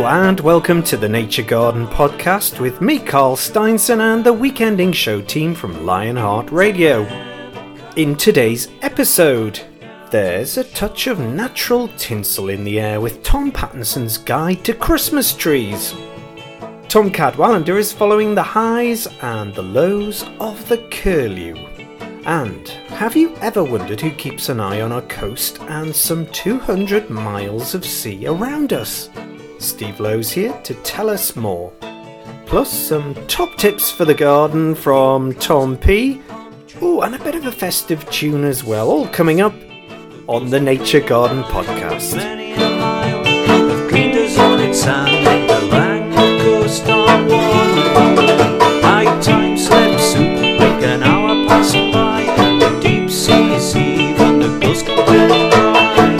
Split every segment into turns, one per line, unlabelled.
and welcome to the Nature Garden podcast with me, Carl Steinson, and the Weekending Show team from Lionheart Radio. In today's episode, there's a touch of natural tinsel in the air with Tom Pattinson's Guide to Christmas Trees. Tom Cadwallader is following the highs and the lows of the curlew. And have you ever wondered who keeps an eye on our coast and some 200 miles of sea around us? Steve Lowe's here to tell us more. Plus some top tips for the garden from Tom P. Oh, and a bit of a festive tune as well, all coming up on the Nature Garden podcast.
Many a mile of green deserted sand and the land coast on one. High time slept soon, like an hour passing by, and the deep sea is even the ghost of dead cry.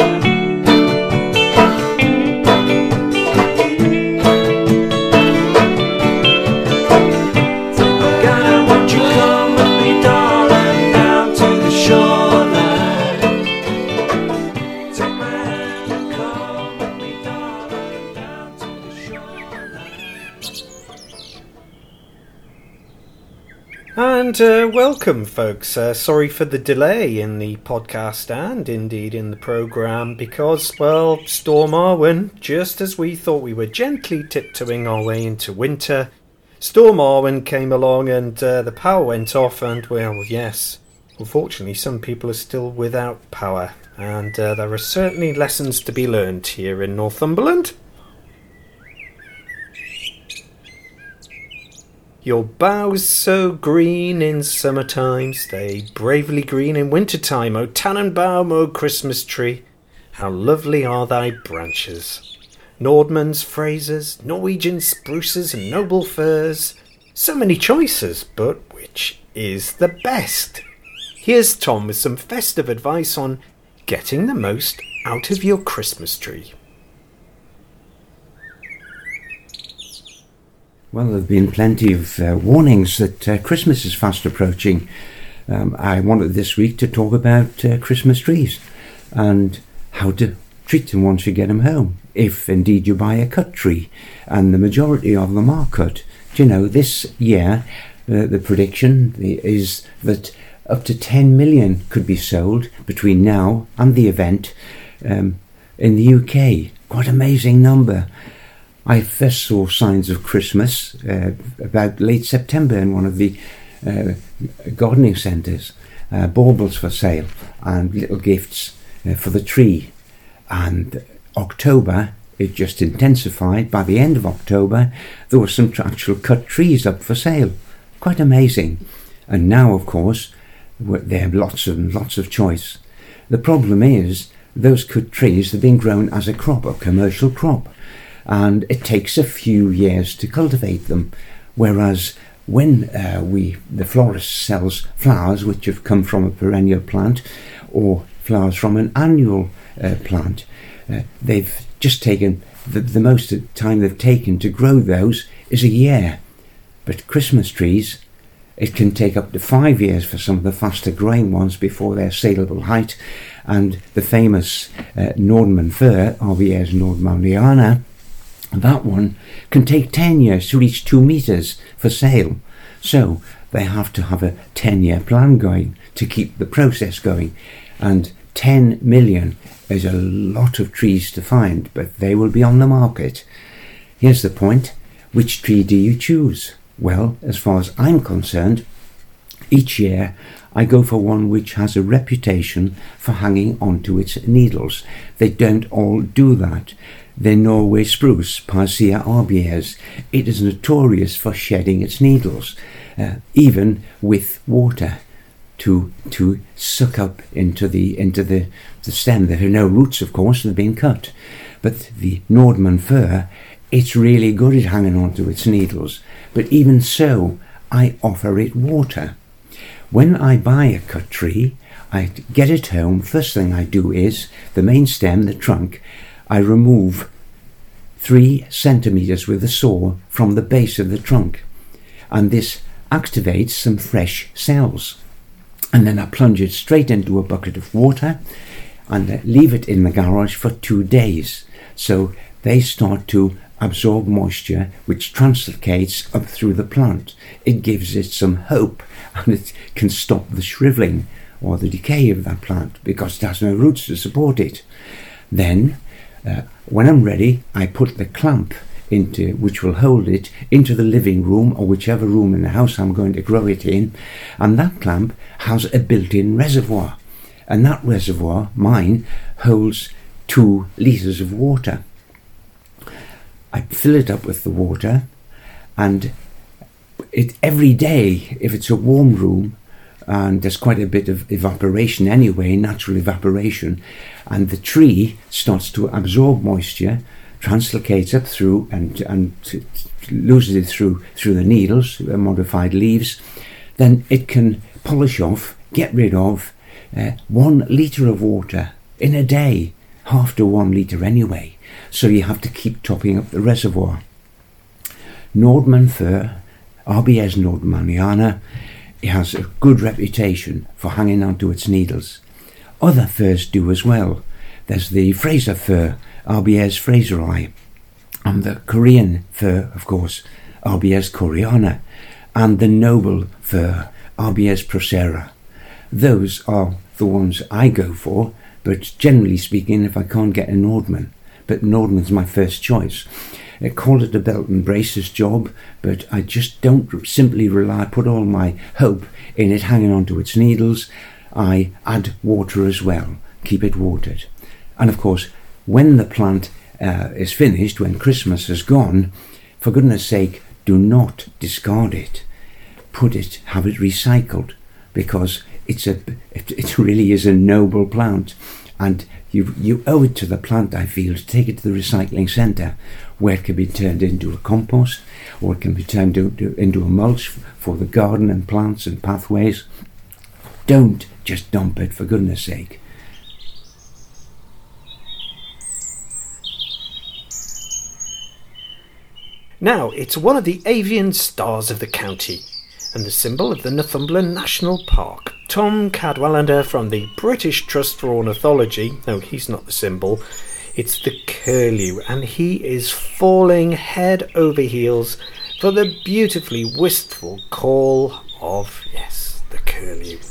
Ghana, won't you come with me, darling, down to the shoreline? Take my hand and come with me, darling, down to the shoreline.
And welcome, folks. Sorry for the delay in the podcast and indeed in the programme because, well, Storm Arwen, just as we thought we were gently tiptoeing our way into winter, Storm Arwen came along and the power went off and, well, yes, unfortunately some people are still without power and there are certainly lessons to be learned here in Northumberland. Your boughs so green in summertime, stay bravely green in wintertime. O Tannenbaum, O Christmas tree, how lovely are thy branches. Nordman's Frasers, Norwegian spruces and noble firs. So many choices, but which is the best? Here's Tom with some festive advice on getting the most out of your Christmas tree.
Well, there have been plenty of warnings that Christmas is fast approaching. I wanted this week to talk about Christmas trees and how to treat them once you get them home, if indeed you buy a cut tree, and the majority of them are cut. Do you know, this year the prediction is that up to 10 million could be sold between now and the event in the UK. Quite an amazing number. I first saw signs of Christmas about late September in one of the gardening centres. Baubles for sale and little gifts for the tree. And October, it just intensified. By the end of October, there were some actual cut trees up for sale. Quite amazing. And now, of course, there are lots of choice. The problem is, those cut trees have been grown as a crop, a commercial crop. And it takes a few years to cultivate them, whereas when the florist sells flowers which have come from a perennial plant or flowers from an annual plant, they've just taken the most time they've taken to grow those is a year. But Christmas trees, it can take up to 5 years for some of the faster growing ones before their saleable height, and the famous Nordmann fir, RVS nordmanniana, that one can take 10 years to reach 2 metres for sale. So they have to have a 10-year plan going to keep the process going. And 10 million is a lot of trees to find, but they will be on the market. Here's the point. Which tree do you choose? Well, as far as I'm concerned, each year I go for one which has a reputation for hanging onto its needles. They don't all do that. The Norway spruce, Parsia arbies, it is notorious for shedding its needles, even with water, to suck up into the stem. There are no roots, of course, they've been cut. But the Nordmann fir, it's really good at hanging onto its needles. But even so, I offer it water. When I buy a cut tree, I get it home. First thing I do is the main stem, the trunk, I remove 3 centimetres with a saw from the base of the trunk, and this activates some fresh cells. And then I plunge it straight into a bucket of water and leave it in the garage for 2 days. So they start to absorb moisture, which translocates up through the plant. It gives it some hope, and it can stop the shrivelling or the decay of that plant because it has no roots to support it. Then, when I'm ready, I put the clamp which will hold it into the living room or whichever room in the house I'm going to grow it in, and that clamp has a built-in reservoir, and that reservoir, mine, holds 2 litres of water. I fill it up with the water, and every day, if it's a warm room, and there's quite a bit of evaporation anyway, natural evaporation, and the tree starts to absorb moisture, translocates up through and loses it through the needles, modified leaves, then it can polish off, get rid of 1 litre of water in a day, half to 1 litre anyway. So you have to keep topping up the reservoir. Nordmann fir, RBS nordmanniana, it has a good reputation for hanging onto its needles. Other firs do as well. There's the Fraser fir, RBS fraseri, and the Korean fir, of course, RBS koreana, and the noble fir, RBS procera. Those are the ones I go for, but generally speaking, if I can't get a Nordmann, but Nordmann's my first choice. I call it a belt and braces job, but I just don't simply put all my hope in it hanging onto its needles. I add water as well, keep it watered. And of course, when the plant is finished, when Christmas is gone, for goodness sake, do not discard it. Have it recycled, because it really is a noble plant, and you owe it to the plant, I feel, to take it to the recycling centre, where it can be turned into a compost, or it can be turned into a mulch for the garden and plants and pathways. Don't just dump it, for goodness sake.
Now, it's one of the avian stars of the county, and the symbol of the Northumberland National Park. Tom Cadwallader from the British Trust for Ornithology, no, he's not the symbol, it's the curlew, and he is falling head over heels for the beautifully wistful call of, yes, the curlew.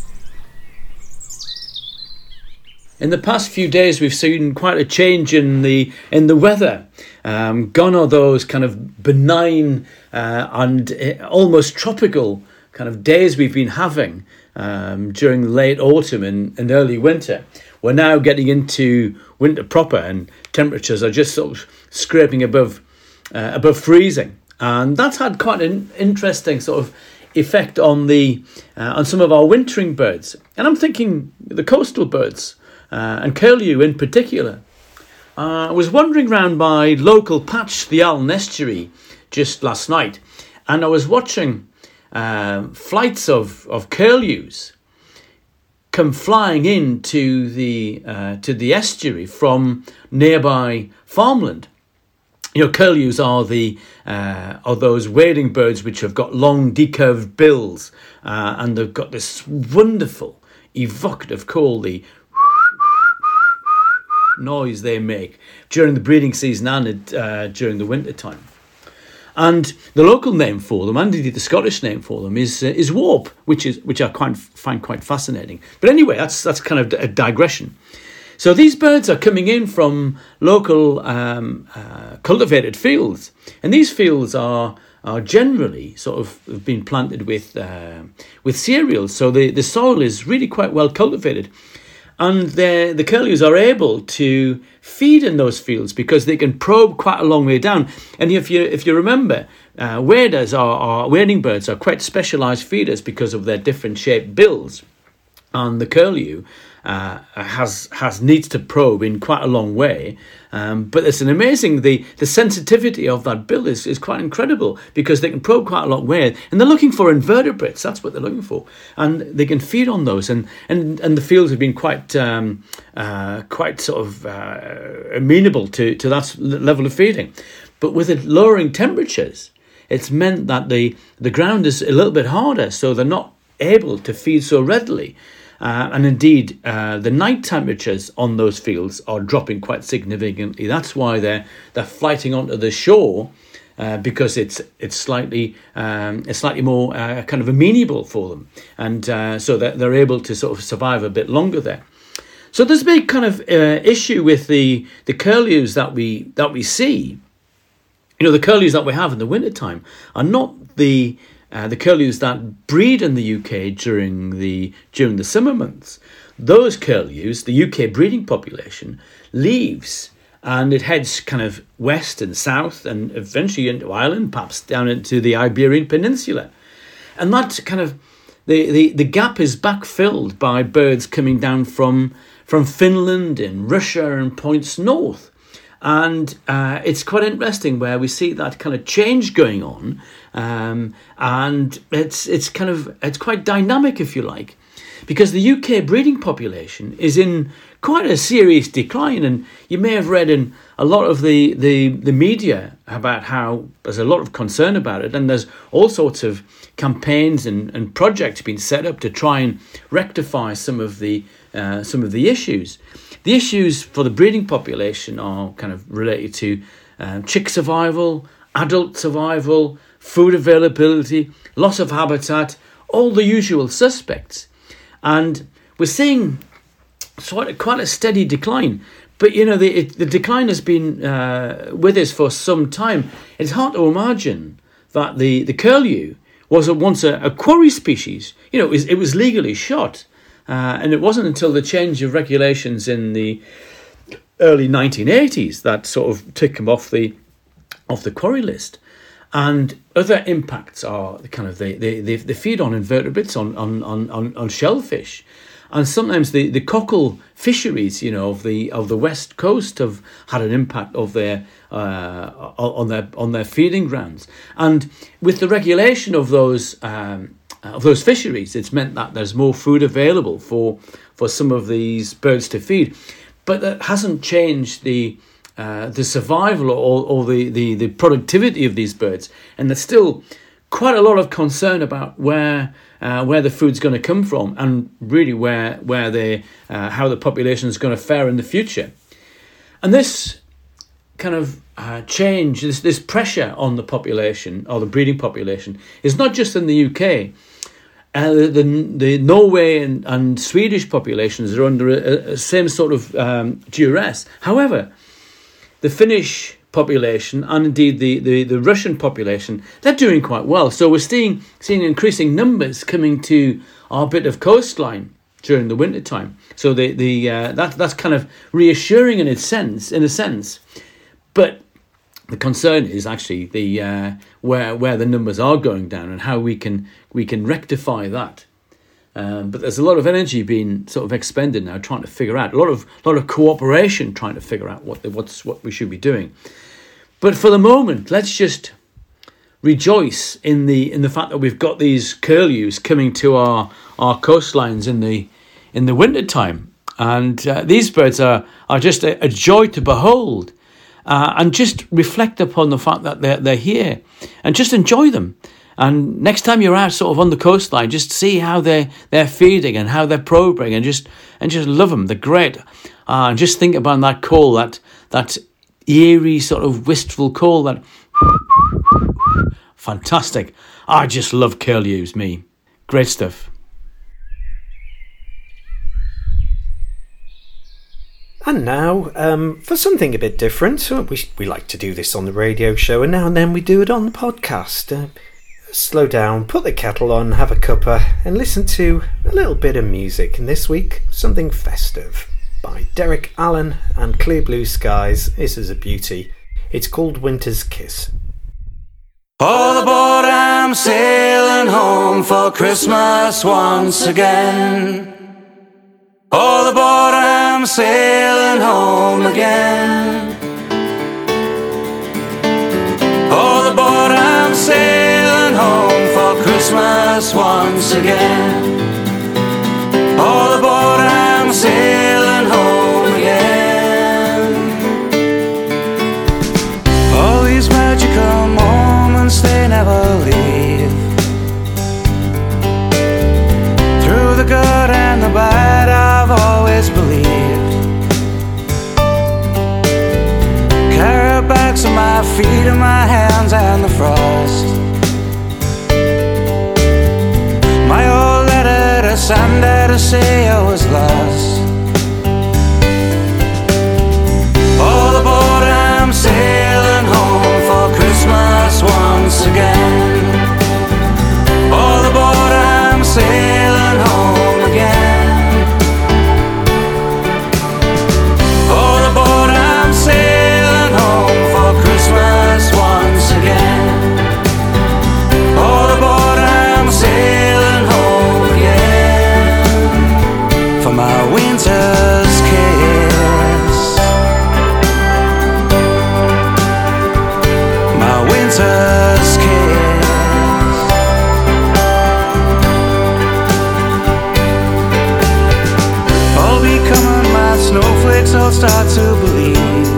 In the past few days, we've seen quite a change in the weather. Gone are those kind of benign and almost tropical kind of days we've been having during late autumn and early winter. We're now getting into winter proper, and temperatures are just sort of scraping above freezing, and that's had quite an interesting sort of effect on some of our wintering birds. And I'm thinking the coastal birds. And curlew in particular. I was wandering round my local patch, the Allen Estuary, just last night, and I was watching flights of curlews come flying into the estuary from nearby farmland. You know, curlews are those wading birds which have got long, decurved bills, and they've got this wonderful, evocative call, the noise they make during the breeding season and during the winter time. And the local name for them, and indeed the Scottish name for them, is warp, which I find quite fascinating. But anyway, that's kind of a digression. So these birds are coming in from local cultivated fields, and these fields are generally sort of been planted with cereals. So the soil is really quite well cultivated. And the curlews are able to feed in those fields because they can probe quite a long way down. And if you remember, wading birds are quite specialised feeders because of their different shaped bills. And the curlew needs to probe in quite a long way. But it's an amazing, the sensitivity of that bill is quite incredible because they can probe quite a long way, and they're looking for invertebrates. That's what they're looking for, and they can feed on those. And the fields have been quite sort of amenable to that level of feeding. But with it lowering temperatures, it's meant that the ground is a little bit harder, so they're not able to feed so readily. And indeed, the night temperatures on those fields are dropping quite significantly. That's why they're flighting onto the shore, because it's slightly more kind of amenable for them, and so that they're able to sort of survive a bit longer there. So there's a big kind of issue with the curlews that we see. You know, the curlews that we have in the wintertime are not the curlews that breed in the UK during the summer months. Those curlews, the UK breeding population, leaves and it heads kind of west and south and eventually into Ireland, perhaps down into the Iberian Peninsula. And that kind of, the gap is backfilled by birds coming down from Finland and Russia and points north. And it's quite interesting where we see that kind of change going on, and it's quite dynamic, if you like, because the UK breeding population is in quite a serious decline. And you may have read in a lot of the media about how there's a lot of concern about it, and there's all sorts of campaigns and projects being set up to try and rectify some of the issues. The issues for the breeding population are kind of related to chick survival, adult survival, food availability, loss of habitat, all the usual suspects. And we're seeing quite a steady decline. But, you know, the decline has been with us for some time. It's hard to imagine that the curlew was once a quarry species. You know, it was legally shot. And it wasn't until the change of regulations in the early 1980s that sort of took them off the quarry list. And other impacts are kind of they feed on invertebrates, on shellfish, and sometimes the cockle fisheries, you know, of the west coast have had an impact of their on their feeding grounds. And with the regulation of those fisheries, it's meant that there's more food available for some of these birds to feed, but that hasn't changed the survival or the productivity of these birds, and there's still quite a lot of concern about where the food's going to come from, and really how the population is going to fare in the future. And this kind of change, this pressure on the population or the breeding population is not just in the UK. The Norway and Swedish populations are under a same sort of duress. However, the Finnish population and indeed the Russian population, they're doing quite well. So we're seeing increasing numbers coming to our bit of coastline during the winter time. So that's kind of reassuring in a sense. But the concern is actually where the numbers are going down and how we can rectify that. But there's a lot of energy being sort of expended now trying to figure out, a lot of cooperation trying to figure out what we should be doing. But for the moment, let's just rejoice in the fact that we've got these curlews coming to our coastlines in the winter time, and these birds are just a joy to behold, and just reflect upon the fact that they're here, and just enjoy them. And next time you're out sort of on the coastline, just see how they're feeding and how they're probing, and just love them. They're great. And just think about that call, that eerie sort of wistful call, that fantastic. I just love curlews, me. Great stuff.
And now, for something a bit different, we like to do this on the radio show, and now and then we do it on the podcast. Slow down, put the kettle on, have a cuppa, and listen to a little bit of music. And this week, something festive by Derek Allen and Clear Blue Skies. This is a beauty. It's called Winter's Kiss.
All aboard, I'm sailing home for Christmas once again. All aboard, I'm sailing home again. All aboard, I'm sailing home for Christmas once again. All aboard, I'm sailing home again. All these magical moments, they never leave. Through the good and the bad,
feet and my hands and the frost. My old letter to Santa to say I was lost. All aboard, I'm sailing home for Christmas once again. All aboard, I'm sailing home again. All aboard, I'm sailing home for Christmas once again. All aboard, I'm sailing home again for my winter's kiss. My winter's kiss. I'll be coming, my snowflakes, I'll start to believe.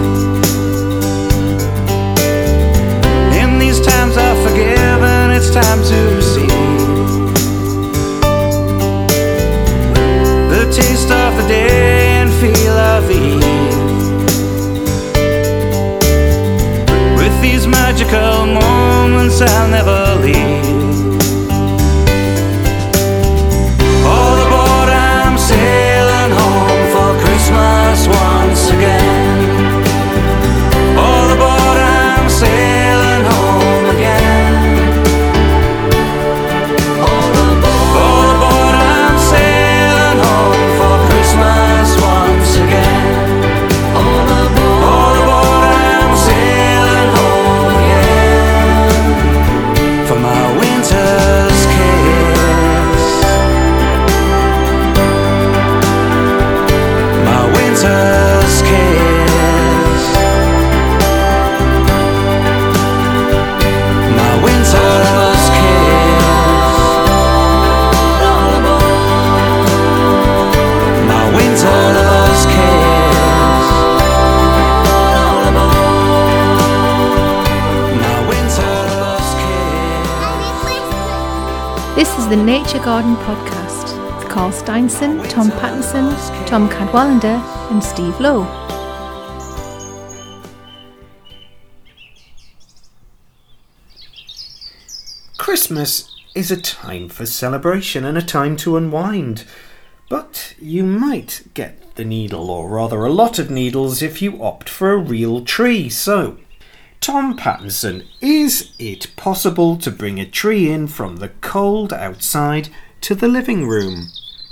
In these times I forgive and it's time to receive. The taste of the day and feel of the eve. With these magical moments I'll never leave. All aboard, I'm sailing home for Christmas once again. All aboard, I'm sailing home again. All aboard, I'm sailing home for Christmas once again. All aboard, I'm sailing home again for my winter's kiss. My winter's kiss. My winter's kiss. My winter's kiss. My winter's kiss.
This is the Nature Garden Podcast with Carl Steinson, Tom Pattinson, Tom Cadwallander and Steve Lowe.
Christmas is a time for celebration and a time to unwind. But you might get the needle, or rather a lot of needles, if you opt for a real tree. So, Tom Pattinson, is it possible to bring a tree in from the cold outside to the living room?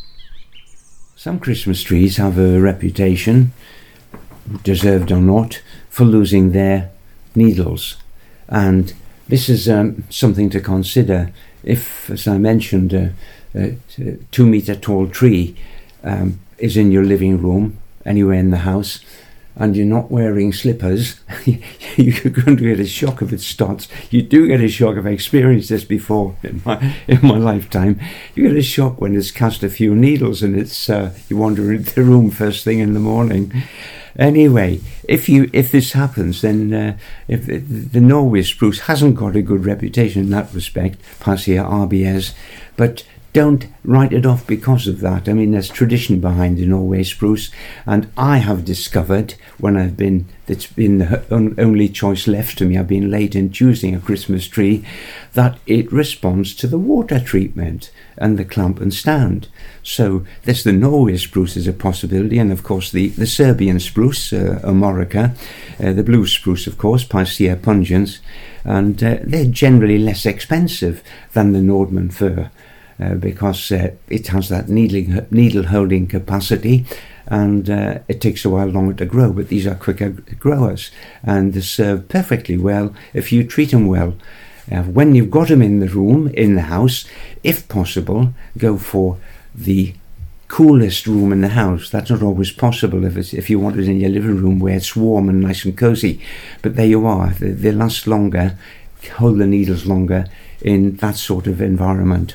Some Christmas trees have a reputation, deserved or not, for losing their needles. And this is something to consider if, as I mentioned, a 2 metre tall tree is in your living room, anywhere in the house, and you're not wearing slippers, you're going to get a shock if it starts. You do get a shock. I've experienced this before in my lifetime. You get a shock when it's cast a few needles and it's you wander into the room first thing in the morning. Anyway, if this happens, then if the Norway spruce hasn't got a good reputation in that respect, Passia arbies, but don't write it off because of that. I mean, there's tradition behind the Norway spruce, and I have discovered it's been the only choice left to me. I've been late in choosing a Christmas tree, that it responds to the water treatment and the clamp and stand. So there's the Norway spruce is a possibility, and of course the Serbian spruce, Amorica, the blue spruce, of course, Picea pungens, and they're generally less expensive than the Nordmann fir. Because it has that needle holding capacity, and it takes a while longer to grow, but these are quicker growers and they serve perfectly well if you treat them well. When you've got them in the room, in the house, if possible, go for the coolest room in the house. That's not always possible if you want it in your living room where it's warm and nice and cozy, but there you are. They last longer, hold the needles longer in that sort of environment.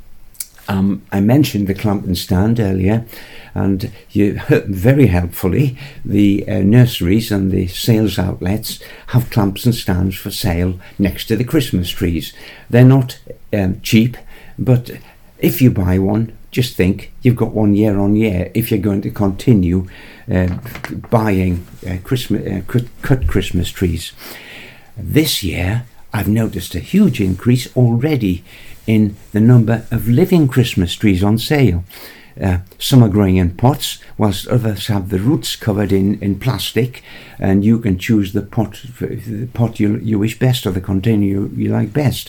I mentioned the clamp and stand earlier, and you very helpfully, the nurseries and the sales outlets have clamps and stands for sale next to the Christmas trees. They're not cheap, but if you buy one, just think you've got one year on year if you're going to continue buying cut Christmas trees. This year, I've noticed a huge increase already in the number of living Christmas trees on sale. Some are growing in pots, whilst others have the roots covered in plastic, and you can choose the pot you wish best, or the container you like best.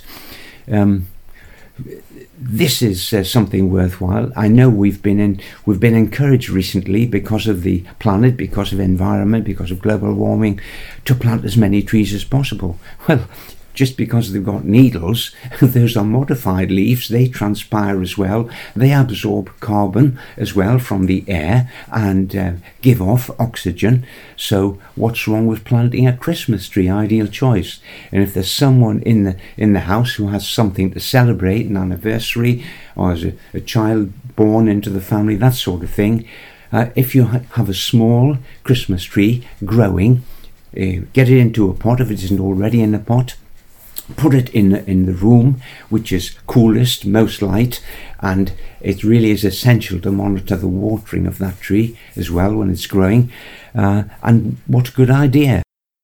This is something worthwhile. I know we've been encouraged recently, because of the planet, because of environment, because of global warming, to plant as many trees as possible. Well, just because they've got needles, those are modified leaves. They transpire as well. They absorb carbon as well from the air and give off oxygen. So what's wrong with planting a Christmas tree? Ideal choice. And if there's someone in the house who has something to celebrate, an anniversary, or as a child born into the family, that sort of thing, if you have a small Christmas tree growing, get it into a pot if it isn't already in a pot. Put it in the room which is coolest, most light, and it really is essential to monitor the watering of that tree as well when it's growing. And what a good idea.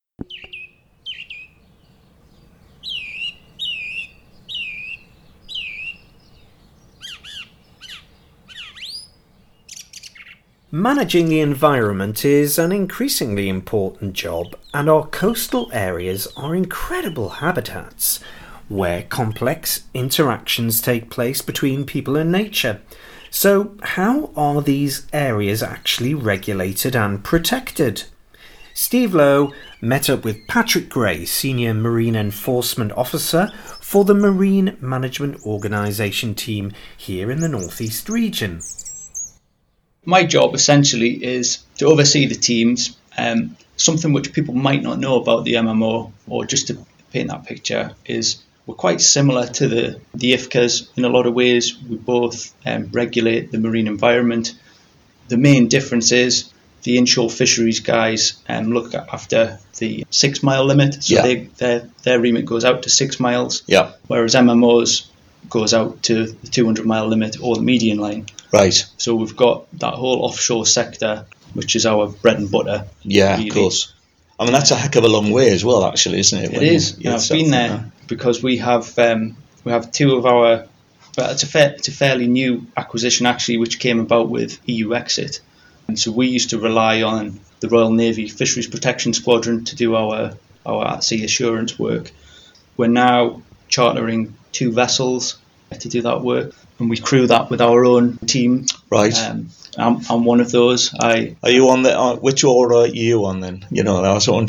Managing the environment is an increasingly important job, and our coastal areas are incredible habitats where complex interactions take place between people and nature. So how are these areas actually regulated and protected? Steve Lowe met up with Patrick Gray, Senior Marine Enforcement Officer for the Marine Management Organisation team here in the North East region.
My job essentially is to oversee the teams, something which people might not know about the MMO, or just to paint that picture, is we're quite similar to the IFCAs in a lot of ways. We both regulate the marine environment. The main difference is the inshore fisheries guys look after the 6 mile limit, so their remit goes out to 6 miles, whereas MMOs goes out to the 200 mile limit or the median line.
Right.
So we've got that whole offshore sector, which is our bread and butter.
Yeah,
really.
Of course. I mean, that's a heck of a long way as well, actually, isn't it?
It is. I've been there because we have two of our. But it's a fairly new acquisition actually, which came about with EU exit, and so we used to rely on the Royal Navy Fisheries Protection Squadron to do our at-sea assurance work. We're now chartering 2 vessels to do that work, and we crew that with our own team.
Right.
I'm one of those.
Are you on the which order are you on then? You know, that was one.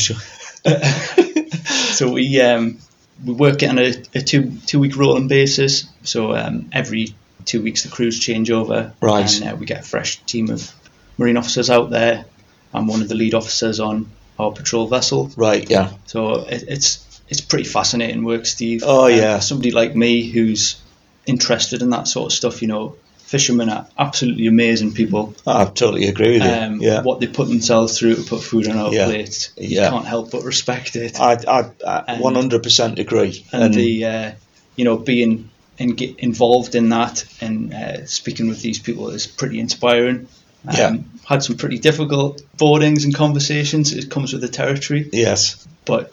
So we work it on a 2 week rolling basis. So every 2 weeks the crews change over.
Right.
And we get a fresh team of marine officers out there. I'm one of the lead officers on our patrol vessel.
Right. Yeah.
So it's pretty fascinating work, Steve.
Oh yeah.
Somebody like me who's interested in that sort of stuff, you know, fishermen are absolutely amazing people.
I totally agree with you. Yeah.
What they put themselves through to put food on our plates, you
Yeah.
can't help but respect it.
I 100% agree.
And the being involved in that and speaking with these people is pretty inspiring. Had some pretty difficult boardings and conversations. It comes with the territory.
Yes.
But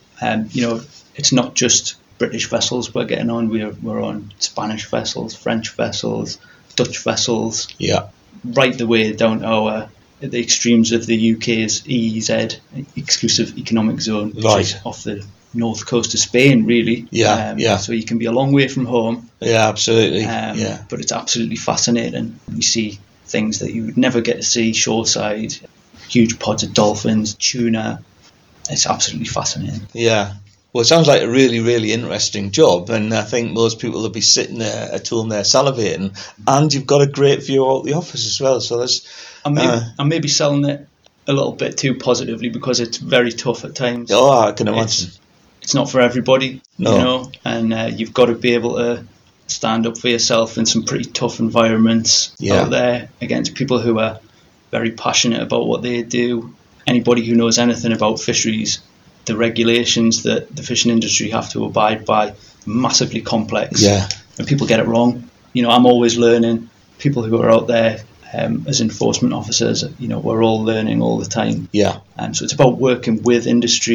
it's not just British vessels we're getting on. We're on Spanish vessels, French vessels, Dutch vessels.
Yeah.
Right the way down to the extremes of the UK's EEZ, Exclusive Economic Zone, which is off the north coast of Spain, really.
Yeah.
So you can be a long way from home.
Yeah, absolutely.
But it's absolutely fascinating. You see things that you would never get to see shoreside. Huge pods of dolphins, tuna. It's absolutely fascinating.
Yeah. Well, it sounds like a really, really interesting job, and I think most people will be sitting there at home there salivating, and you've got a great view out the office as well. So there's.
I may be selling it a little bit too positively because it's very tough at times.
Oh, I can imagine.
It's not for everybody,
no.
You know, and you've got to be able to stand up for yourself in some pretty tough environments out there against people who are very passionate about what they do. Anybody who knows anything about fisheries, the regulations that the fishing industry have to abide by, massively complex.
Yeah.
And people get it wrong. You know, I'm always learning. People who are out there as enforcement officers, you know, we're all learning all the time.
Yeah.
And so it's about working with industry.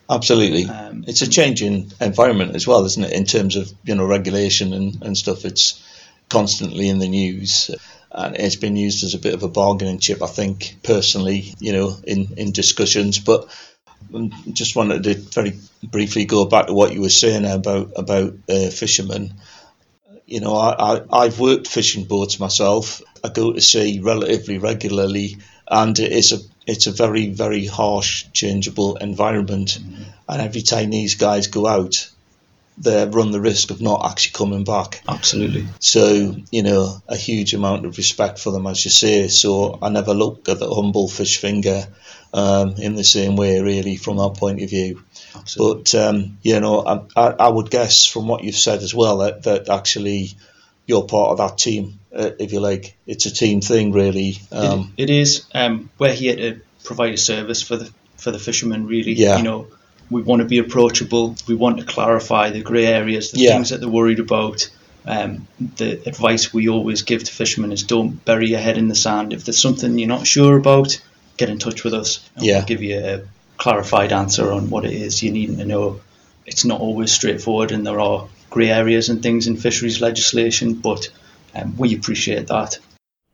Absolutely. It's a changing environment as well, isn't it, in terms of, regulation and stuff. It's constantly in the news, and it's been used as a bit of a bargaining chip, I think, personally, in discussions. But I just wanted to very briefly go back to what you were saying about fishermen. I've worked fishing boats myself. I go to sea relatively regularly, and it's a very, very harsh, changeable environment. Mm-hmm. And every time these guys go out, they run the risk of not actually coming back.
Absolutely.
So, a huge amount of respect for them, as you say. So I never look at the humble fish finger in the same way, really, from that point of view. Absolutely. But, I would guess from what you've said as well that actually you're part of that team, if you like. It's a team thing, really.
It is. We're here to provide a service for the fishermen, really.
Yeah.
We want to be approachable. We want to clarify the grey areas, the things that they're worried about. The advice we always give to fishermen is don't bury your head in the sand. If there's something you're not sure about, get in touch with us, and we'll give you a clarified answer on what it is you need to know. It's not always straightforward, and there are grey areas and things in fisheries legislation, but we appreciate that.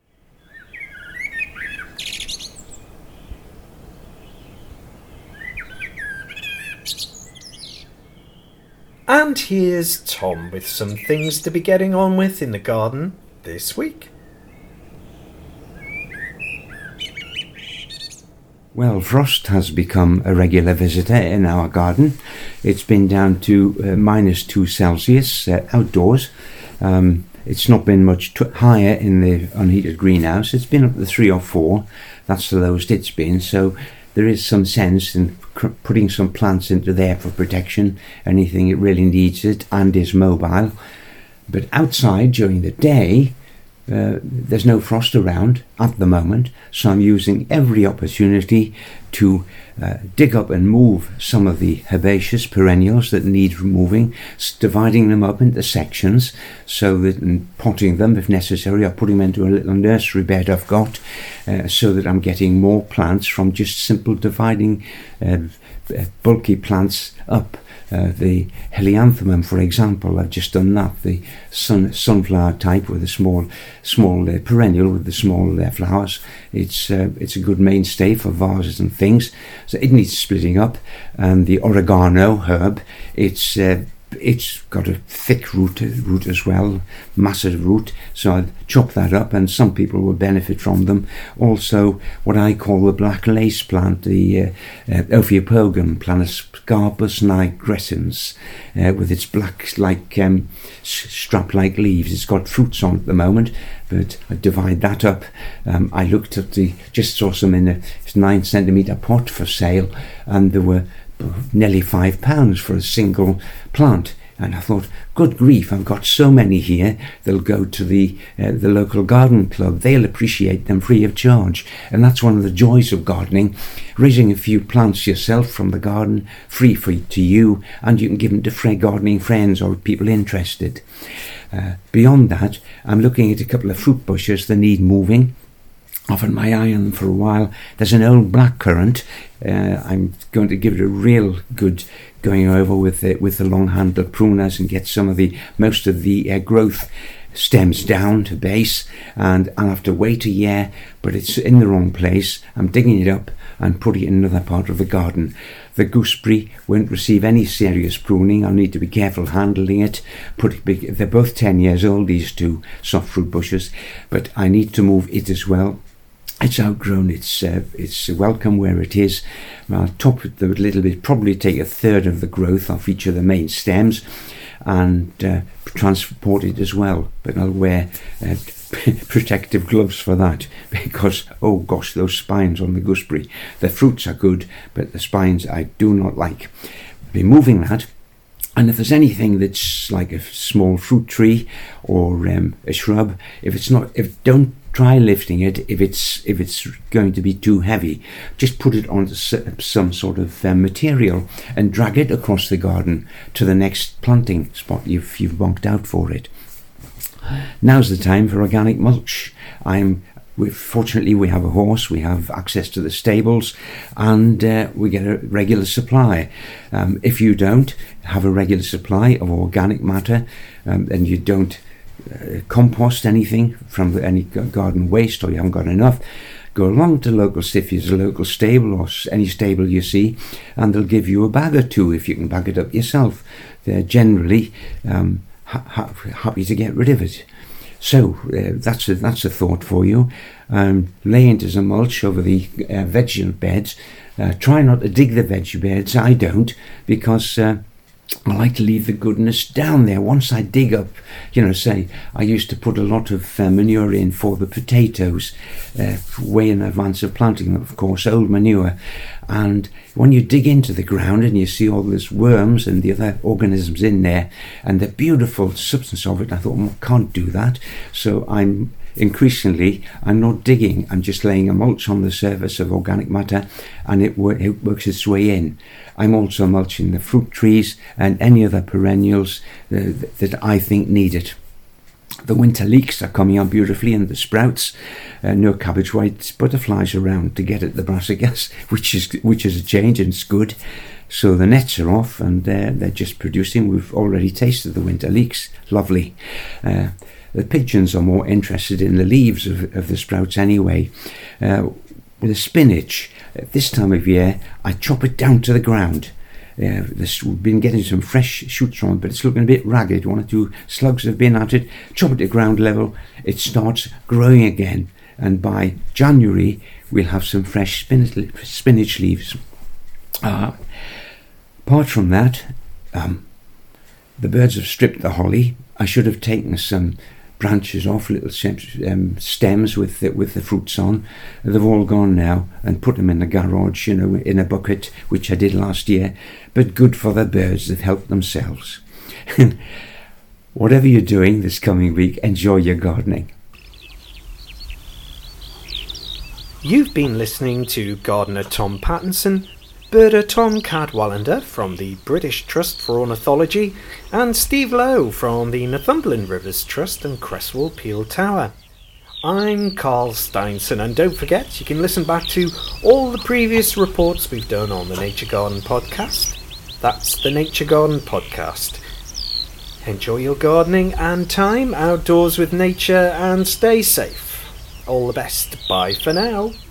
And here's Tom with some things to be getting on with in the garden this week.
Well, frost has become a regular visitor in our garden. It's been down to -2 Celsius outdoors. It's not been much higher in the unheated greenhouse. It's been up to 3 or 4. That's the lowest it's been. So there is some sense in putting some plants into there for protection, anything it really needs it, and is mobile. But outside during the day, there's no frost around at the moment, so I'm using every opportunity to dig up and move some of the herbaceous perennials that need removing, dividing them up into sections so that, and potting them if necessary, or putting them into a little nursery bed I've got, so that I'm getting more plants from just simple dividing bulky plants up. The Helianthemum, for example, I've just done that, the sunflower type with a small perennial with the small flowers. It's a good mainstay for vases and things, so it needs splitting up. And the oregano herb, it's got a thick root as well, massive root, so I'll chop that up, and some people will benefit from them. Also, what I call the black lace plant, the Ophiopogum, Planiscarpus nigrescens, with its black strap-like leaves. It's got fruits on at the moment, but I divide that up. I looked at just saw some in a 9 centimetre pot for sale, and there were nearly £5 for a single plant, and I thought, good grief, I've got so many here. They'll go to the local garden club. They'll appreciate them free of charge, and that's one of the joys of gardening, raising a few plants yourself from the garden, free to you, and you can give them to gardening friends or people interested. Beyond that, I'm looking at a couple of fruit bushes that need moving. I've had my eye on them for a while. There's an old blackcurrant. I'm going to give it a real good going over with the long-handled pruners and get most of the growth stems down to base, and I'll have to wait a year, but it's in the wrong place. I'm digging it up and putting it in another part of the garden. The gooseberry won't receive any serious pruning. I'll need to be careful handling it. They're both 10 years old, these two soft fruit bushes, but I need to move it as well. It's outgrown, it's welcome where it is. I'll top it a little bit, probably take a third of the growth off each of the main stems, and transport it as well. But I'll wear protective gloves for that, because, oh gosh, those spines on the gooseberry. The fruits are good, but the spines I do not like. I'll be moving that. And if there's anything that's like a small fruit tree or a shrub, don't try lifting it if it's going to be too heavy. Just put it onto some sort of material and drag it across the garden to the next planting spot you've marked out for it. Now's the time for organic mulch. I'm Fortunately, we have a horse, we have access to the stables, and we get a regular supply. If you don't have a regular supply of organic matter, and you don't compost anything from any garden waste, or you haven't got enough, go along to local Stiffy's, a local stable, or any stable you see, and they'll give you a bag or two if you can bag it up yourself. They're generally happy to get rid of it. So that's a thought for you. Lay into some mulch over the veg beds. Try not to dig the veg beds. I don't, because I like to leave the goodness down there. Once I dig up, say I used to put a lot of manure in for the potatoes way in advance of planting them, of course, old manure. And when you dig into the ground and you see all those worms and the other organisms in there and the beautiful substance of it, I thought, I can't do that. So I'm not digging, I'm just laying a mulch on the surface of organic matter, and it works its way in. I'm also mulching the fruit trees and any other perennials that I think need it. The winter leeks are coming on beautifully, and the sprouts, no cabbage white butterflies around to get at the brassicas, which is a change, and it's good. So the nets are off, and they're just producing. We've already tasted the winter leeks, lovely. The pigeons are more interested in the leaves of the sprouts anyway. With the spinach, at this time of year, I chop it down to the ground. We've been getting some fresh shoots from it, but it's looking a bit ragged. 1 or 2 slugs have been at it. Chop it to ground level, it starts growing again, and by January we'll have some fresh spinach leaves. Apart from that, the birds have stripped the holly. I should have taken some branches off, little stems with the fruits on. They've all gone now, and put them in the garage, in a bucket, which I did last year. But good for the birds, they've helped themselves. Whatever you're doing this coming week, enjoy your gardening.
You've been listening to gardener Tom Pattinson, birder Tom Cadwallander from the British Trust for Ornithology, and Steve Lowe from the Northumberland Rivers Trust and Cresswell Peel Tower. I'm Carl Steinson, and don't forget you can listen back to all the previous reports we've done on the Nature Garden podcast. That's the Nature Garden podcast. Enjoy your gardening and time outdoors with nature, and stay safe. All the best. Bye for now.